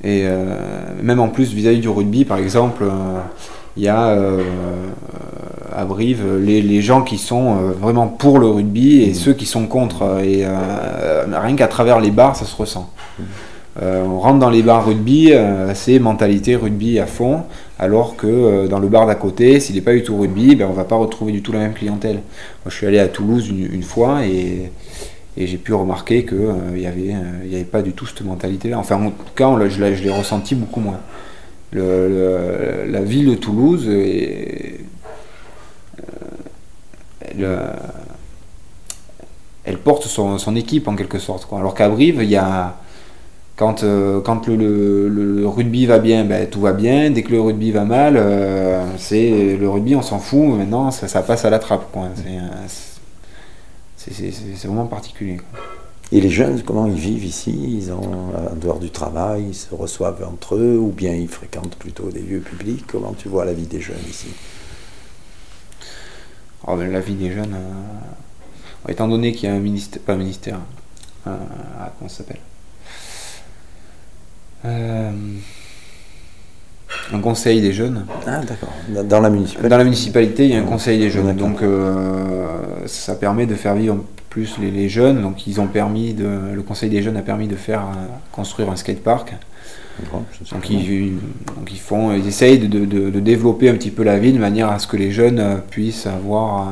Et même en plus, vis-à-vis du rugby, par exemple, il y a à Brive les gens qui sont vraiment pour le rugby et ceux qui sont contre. Et rien qu'à travers les bars, ça se ressent. On rentre dans les bars rugby, c'est mentalité rugby à fond, alors que dans le bar d'à côté, s'il n'est pas du tout rugby, ben, on ne va pas retrouver du tout la même clientèle. Moi, je suis allé à Toulouse une fois et j'ai pu remarquer qu'il n'y avait pas du tout cette mentalité-là. Enfin, en tout cas, je l'ai ressenti beaucoup moins. La ville de Toulouse, elle porte son équipe en quelque sorte, quoi. Alors qu'à Brive, il y a... Quand le rugby va bien, ben, tout va bien. Dès que le rugby va mal, c'est le rugby, on s'en fout. Maintenant, ça passe à la trappe, quoi. C'est vraiment particulier, quoi. Et les jeunes, comment ils vivent ici? Ils ont, en dehors du travail, ils se reçoivent entre eux ou bien ils fréquentent plutôt des lieux publics? Comment tu vois la vie des jeunes ici? Oh, ben, la vie des jeunes, étant donné qu'il y a un ministère, pas un ministère, comment ça s'appelle, un conseil des jeunes. Ah d'accord, dans la municipalité. Dans la municipalité, il y a un conseil des jeunes. Donc ça permet de faire vivre plus les jeunes. Donc le conseil des jeunes a permis de faire construire un skatepark. Donc ils essayent de développer un petit peu la ville de manière à ce que les jeunes puissent avoir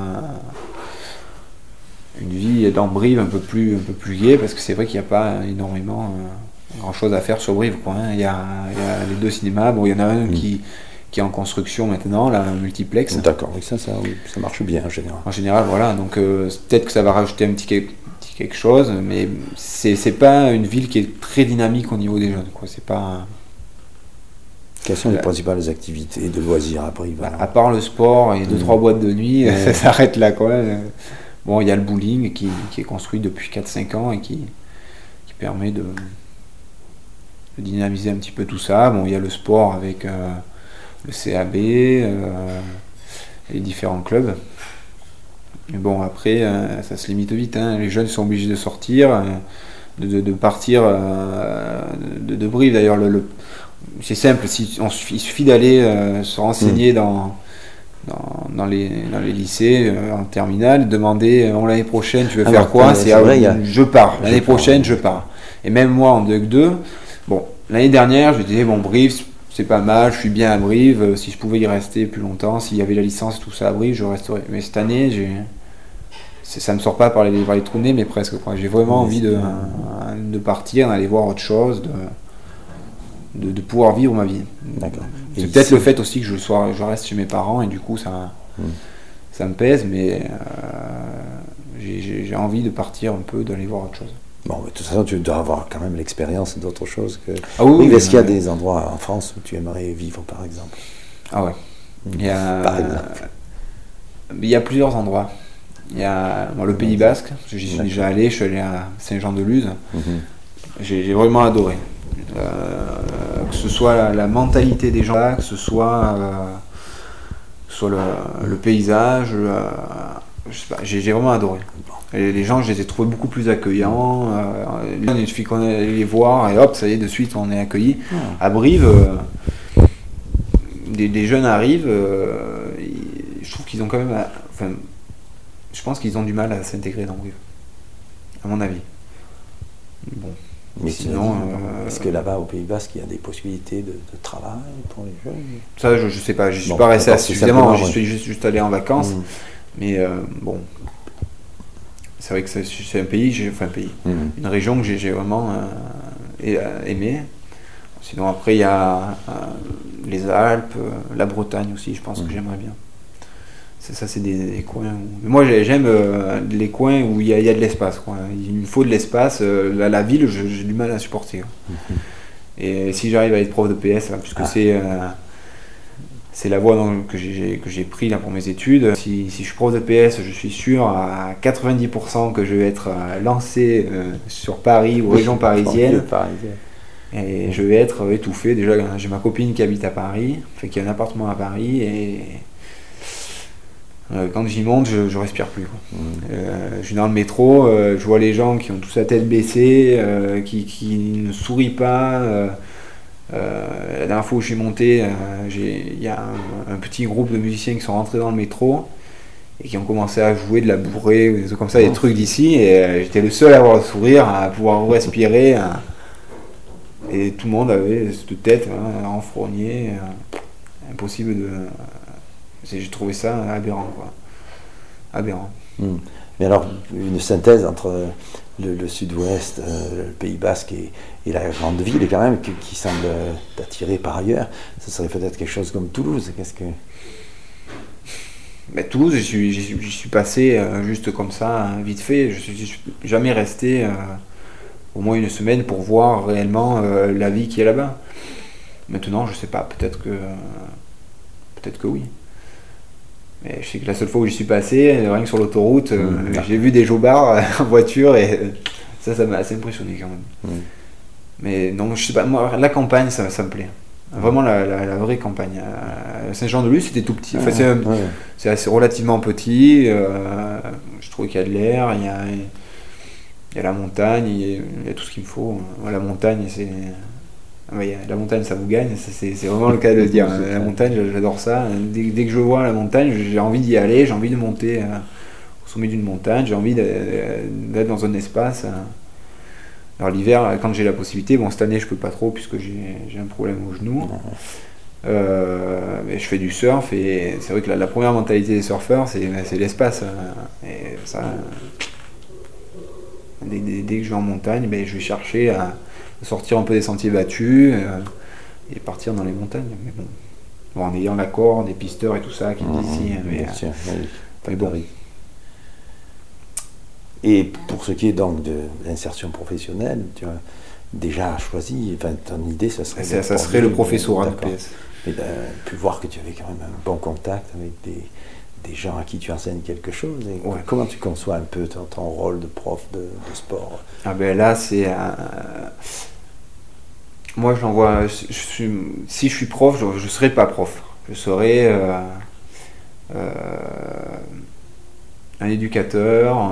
une vie dans Brive un peu plus gaie, parce que c'est vrai qu'il n'y a pas énormément grand chose à faire sur Brive, quoi, hein. Il y a les deux cinémas, bon, il y en a un qui est en construction maintenant, là, un multiplex. D'accord, oui, ça marche bien en général. En général, voilà, donc peut-être que ça va rajouter un petit quelque chose, mais c'est pas une ville qui est très dynamique au niveau des jeunes, quoi. C'est pas... Quelles sont les principales activités de loisirs à Brive? À part le sport et 2-3 boîtes de nuit, ça s'arrête là, quoi. Bon, il y a le bowling qui est construit depuis 4-5 ans et qui permet de dynamiser un petit peu tout ça. Bon, il y a le sport avec le CAB, les différents clubs. Mais bon, après, ça se limite vite, hein. Les jeunes sont obligés de sortir, de partir de Brive. D'ailleurs, c'est simple, il suffit d'aller se renseigner dans les lycées en terminale, demander l'année prochaine tu veux faire quoi, c'est vrai, je pars, l'année prochaine je pars. Et même moi en Duc 2, bon, l'année dernière je disais bon, Brive c'est pas mal, je suis bien à Brive, si je pouvais y rester plus longtemps, s'il y avait la licence et tout ça à Brive, je resterais. Mais cette année ça me sort pas par les trous de nez, mais presque, quoi. J'ai vraiment envie de partir, d'aller voir autre chose, de pouvoir vivre ma vie. D'accord. C'est peut-être le fait aussi que je reste chez mes parents et du coup ça me pèse, mais j'ai envie de partir un peu, d'aller voir autre chose. Bon, mais de toute façon, tu dois avoir quand même l'expérience d'autre chose que... Ah oui, est-ce qu'il y a des endroits en France où tu aimerais vivre, par exemple? Ah ouais. Par exemple. Il y a plusieurs endroits. Il y a le Pays Basque, j'y suis déjà allé, je suis allé à Saint-Jean-de-Luz. J'ai vraiment adoré. Que ce soit la mentalité des gens là, que ce soit le paysage, je sais pas, j'ai vraiment adoré. Et les gens, je les ai trouvés beaucoup plus accueillants. Il suffit qu'on aille les voir et hop, ça y est, de suite on est accueillis. À Brive, des jeunes arrivent, je trouve qu'ils ont quand même... Enfin, je pense qu'ils ont du mal à s'intégrer dans Brive, à mon avis. Bon. Mais sinon, est-ce que là-bas au Pays Basque, il y a des possibilités de travail pour les jeunes? Ça, je sais pas, je suis pas resté suffisamment, je suis juste allé en vacances. Mais bon, c'est vrai que c'est un pays, une région que j'ai vraiment aimé. Sinon, après, il y a les Alpes, la Bretagne aussi, je pense que j'aimerais bien. Ça, c'est des coins où... Moi, j'aime les coins où il y a de l'espace, quoi. Il me faut de l'espace. La ville, j'ai du mal à supporter. Et si j'arrive à être prof de PS, puisque c'est la voie que j'ai pris là, pour mes études, si je suis prof de PS, je suis sûr à 90% que je vais être lancé sur Paris ou région parisienne. Et je vais être étouffé. Déjà, j'ai ma copine qui habite à Paris, qui a un appartement à Paris, et... quand j'y monte, je respire plus, quoi. Je suis dans le métro, je vois les gens qui ont tous la tête baissée, qui ne sourient pas. La dernière fois où je suis monté, il y a un petit groupe de musiciens qui sont rentrés dans le métro et qui ont commencé à jouer de la bourrée ou des trucs comme ça, des trucs d'ici, et j'étais le seul à avoir le sourire, à pouvoir respirer, et tout le monde avait cette tête renfrognée, impossible de... J'ai trouvé ça aberrant, quoi. Aberrant. Mais alors, une synthèse entre le sud-ouest, le Pays Basque et la grande ville, quand même, qui semble t'attirer par ailleurs, ce serait peut-être quelque chose comme Toulouse. Qu'est-ce que... Mais Toulouse, j'y suis passé juste comme ça, vite fait. Je suis jamais resté au moins une semaine pour voir réellement la vie qui est là-bas. Maintenant, je sais pas, peut-être que oui. Mais je sais que la seule fois où j'y suis passé, rien que sur l'autoroute, j'ai vu des jobards en voiture et ça m'a assez impressionné quand même. Mais non, je sais pas, moi, la campagne, ça me plaît. Vraiment la vraie campagne. Saint-Jean-de-Luz, c'était tout petit. Enfin, c'est assez relativement petit. Je trouve qu'il y a de l'air, il y a la montagne, il y a tout ce qu'il me faut. La montagne, la montagne, ça vous gagne. C'est vraiment le cas de le dire. La montagne, j'adore ça. Dès que je vois la montagne, j'ai envie d'y aller. J'ai envie de monter au sommet d'une montagne. J'ai envie d'être dans un espace. Alors l'hiver, quand j'ai la possibilité, bon cette année je peux pas trop puisque j'ai un problème au genou. Mais je fais du surf et c'est vrai que la première mentalité des surfeurs c'est l'espace. Et ça, dès que je vais en montagne, ben, je vais chercher à sortir un peu des sentiers battus et partir dans les montagnes. Mais bon, en ayant l'accord des pisteurs et tout ça qui est ici. Mais bon. Et pour ce qui est donc de l'insertion professionnelle, tu as déjà choisi, enfin ton idée, ça serait le professorat de PS. Et pu voir que tu avais quand même un bon contact avec des gens à qui tu enseignes quelque chose. Et comment tu conçois un peu ton rôle de prof de sport? Ah ben là, c'est... Moi, j'envoie... Si je suis prof, je ne serai pas prof. Je serai un éducateur...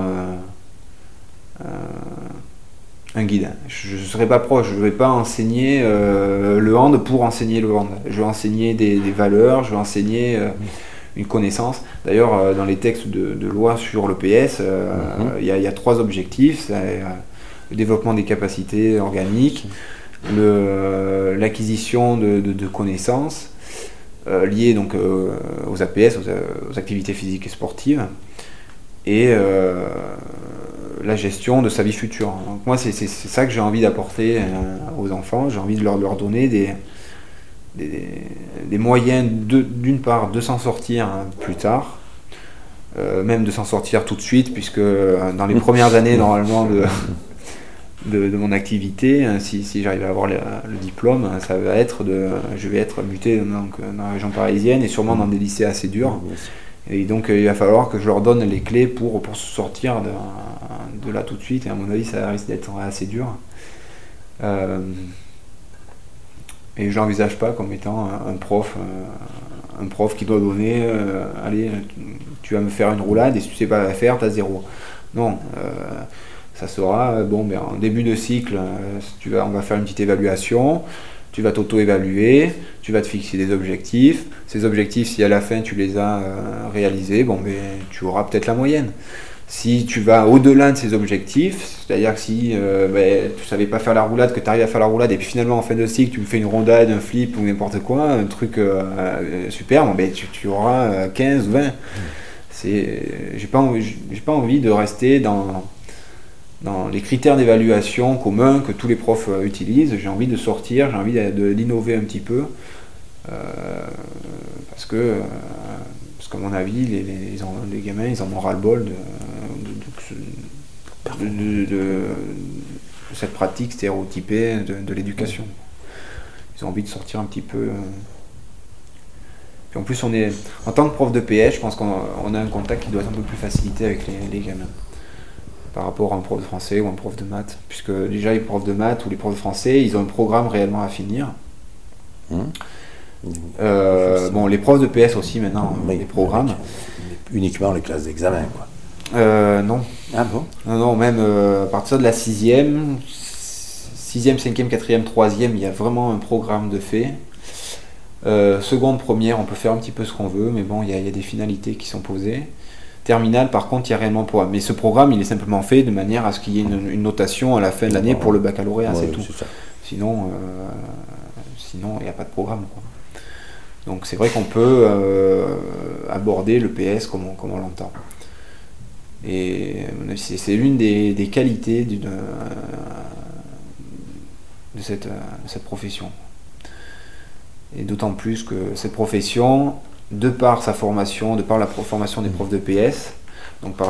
un guide. Je ne serai pas proche, je ne vais pas enseigner le hand pour enseigner le hand. Je vais enseigner des valeurs, je vais enseigner une connaissance. D'ailleurs, dans les textes de loi sur le PS, il y a 3 objectifs. C'est, le développement des capacités organiques, l'acquisition de connaissances liées donc, aux APS, aux activités physiques et sportives, et la gestion de sa vie future. Donc moi, c'est ça que j'ai envie d'apporter aux enfants. J'ai envie de leur donner des moyens, d'une part, de s'en sortir plus tard, même de s'en sortir tout de suite, puisque dans les premières années, normalement, de mon activité, si j'arrive à avoir le diplôme, ça va être je vais être muté donc, dans la région parisienne et sûrement dans des lycées assez durs. Et donc il va falloir que je leur donne les clés pour se sortir de là tout de suite, et à mon avis ça risque d'être assez dur. Et je l'envisage pas comme étant un prof qui doit donner allez, tu vas me faire une roulade et si tu sais pas la faire, t'as 0. Non, ça sera en début de cycle, on va faire une petite évaluation. Tu vas t'auto-évaluer, tu vas te fixer des objectifs. Ces objectifs, si à la fin tu les as réalisés, tu auras peut-être la moyenne. Si tu vas au-delà de ces objectifs, c'est-à-dire que si tu ne savais pas faire la roulade, que tu arrives à faire la roulade, et puis finalement en fin de cycle tu me fais une rondade, un flip ou n'importe quoi, un truc super, tu auras 15 ou 20. J'ai pas envie de rester dans les critères d'évaluation communs que tous les profs utilisent. J'ai envie de sortir, j'ai envie d'innover un petit peu, parce qu'à mon avis, les gamins, ils en ont ras-le-bol de cette pratique stéréotypée de l'éducation. Ils ont envie de sortir un petit peu. Puis en plus, en tant que prof de PS, je pense qu'on a un contact qui doit être un peu plus facilité avec les gamins, par rapport à un prof de français ou un prof de maths, puisque déjà les profs de maths ou les profs de français, ils ont un programme réellement à finir. Les profs de PS aussi maintenant, les programmes. Uniquement les classes d'examen, quoi. Non. Ah bon? Non, même à partir de la 6e, 6e, 5e, 4e, 3e, il y a vraiment un programme de fait. Seconde, première, on peut faire un petit peu ce qu'on veut, mais bon, il y a des finalités qui sont posées. Terminale, par contre, il y a réellement un programme. Mais ce programme, il est simplement fait de manière à ce qu'il y ait une notation à la fin de l'année pour le baccalauréat, c'est tout. Sinon, il n'y a pas de programme, quoi. Donc c'est vrai qu'on peut aborder le PS comme on l'entend. Et c'est l'une des qualités de cette profession. Et d'autant plus que cette profession, de par sa formation, de par la formation des profs de PS, donc par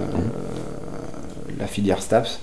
la filière STAPS,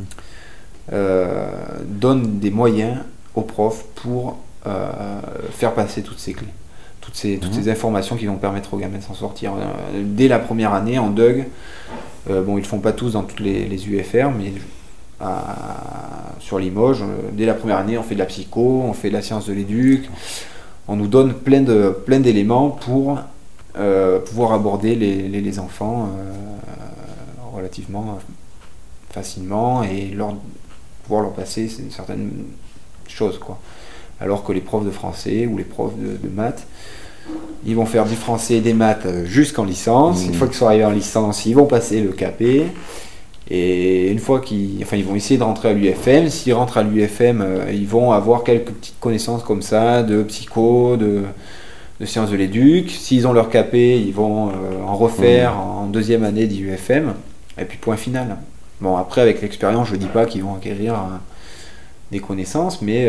donne des moyens aux profs pour faire passer toutes ces clés, toutes ces informations qui vont permettre aux gamins de s'en sortir. Dès la première année, en DUG, ils ne le font pas tous dans toutes les UFR, mais sur Limoges, dès la première année, on fait de la psycho, on fait de la science de l'éduc, on nous donne plein d'éléments pour pouvoir aborder les enfants relativement facilement et pouvoir leur passer certaines choses, quoi. Alors que les profs de français ou les profs de maths, ils vont faire du français et des maths jusqu'en licence. Une fois qu'ils sont arrivés en licence, ils vont passer le CAP. Et une fois ils vont essayer de rentrer à l'UFM. S'ils rentrent à l'UFM, ils vont avoir quelques petites connaissances comme ça, de psycho, de sciences de l'éduc. S'ils ont leur CAP, ils vont en refaire en deuxième année d'UFM. Et puis point final. Bon, après, avec l'expérience, je ne dis pas qu'ils vont acquérir des connaissances, mais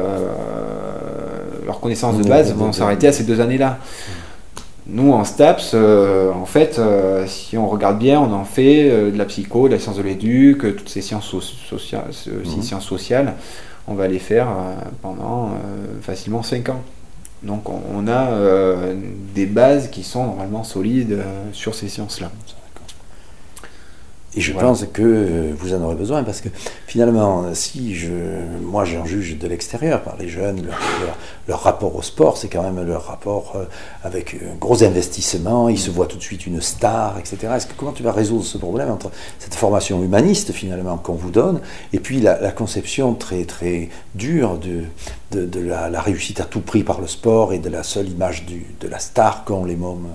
leurs connaissances de base vont s'arrêter à ces 2 années-là. Nous, en STAPS, en fait, si on regarde bien, on en fait de la psycho, de la science de l'éduc, toutes ces sciences sciences sociales, on va les faire pendant facilement 5 ans. Donc on a des bases qui sont normalement solides sur ces sciences-là. Et je pense que vous en aurez besoin, parce que finalement, moi j'en juge de l'extérieur par les jeunes, leur rapport au sport, c'est quand même leur rapport avec un gros investissement, ils se voient tout de suite une star, etc. Comment tu vas résoudre ce problème entre cette formation humaniste finalement qu'on vous donne, et puis la conception très, très dure de la réussite à tout prix par le sport et de la seule image de la star qu'ont les mômes?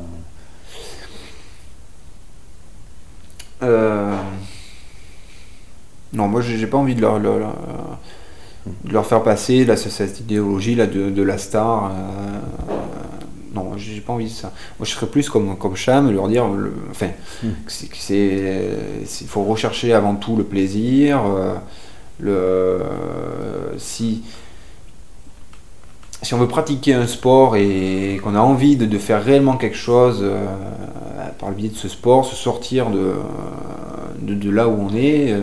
Non, moi j'ai pas envie de leur faire passer cette idéologie là de la star. Non, j'ai pas envie de ça. Moi je serais plus comme Cham, leur dire, il faut rechercher avant tout le plaisir. Si on veut pratiquer un sport et qu'on a envie de faire réellement quelque chose par le biais de ce sport, se sortir de là où on est,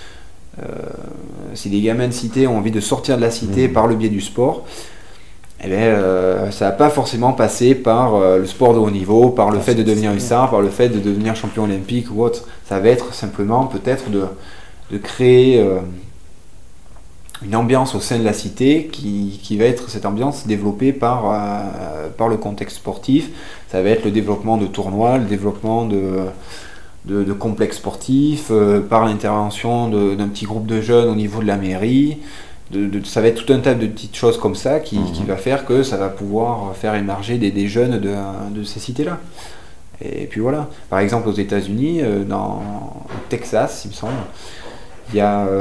si des gamins de cité ont envie de sortir de la cité par le biais du sport, ça va pas forcément passer par le sport de haut niveau, par le fait de devenir hussard, par le fait de devenir champion olympique ou autre. Ça va être simplement peut-être de créer une ambiance au sein de la cité qui va être cette ambiance développée par le contexte sportif. Ça va être le développement de tournois, le développement de complexes sportifs, par l'intervention d'un petit groupe de jeunes au niveau de la mairie. Ça va être tout un tas de petites choses comme ça qui va faire que ça va pouvoir faire émerger des jeunes de ces cités-là. Et puis voilà. Par exemple, aux États-Unis, dans Texas, il me semble, il y a...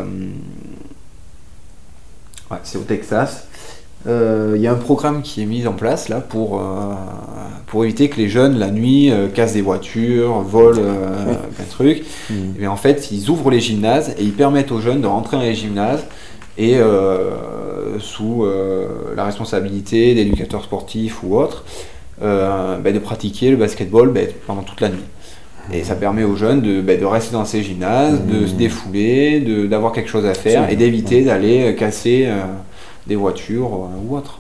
c'est au Texas. Il y a un programme qui est mis en place là pour éviter que les jeunes la nuit cassent des voitures, volent plein de trucs. Et en fait, ils ouvrent les gymnases et ils permettent aux jeunes de rentrer dans les gymnases et sous la responsabilité d'éducateurs sportifs ou autres, de pratiquer le basketball pendant toute la nuit. Et ça permet aux jeunes de rester dans ces gymnases, de se défouler, d'avoir quelque chose à faire et d'éviter d'aller casser des voitures ou autre.